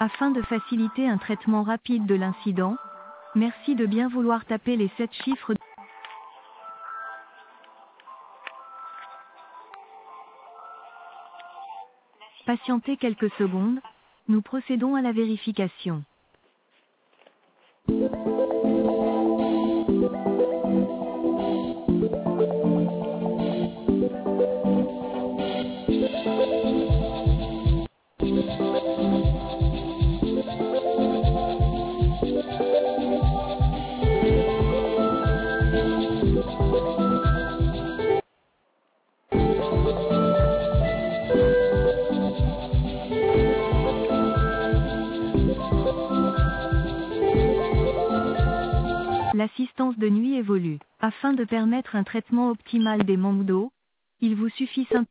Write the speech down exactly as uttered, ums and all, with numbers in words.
Afin de faciliter un traitement rapide de l'incident, merci de bien vouloir taper les sept chiffres. Patientez quelques secondes, nous procédons à la vérification. L'assistance de nuit évolue. Afin de permettre un traitement optimal des manques d'eau, il vous suffit simplement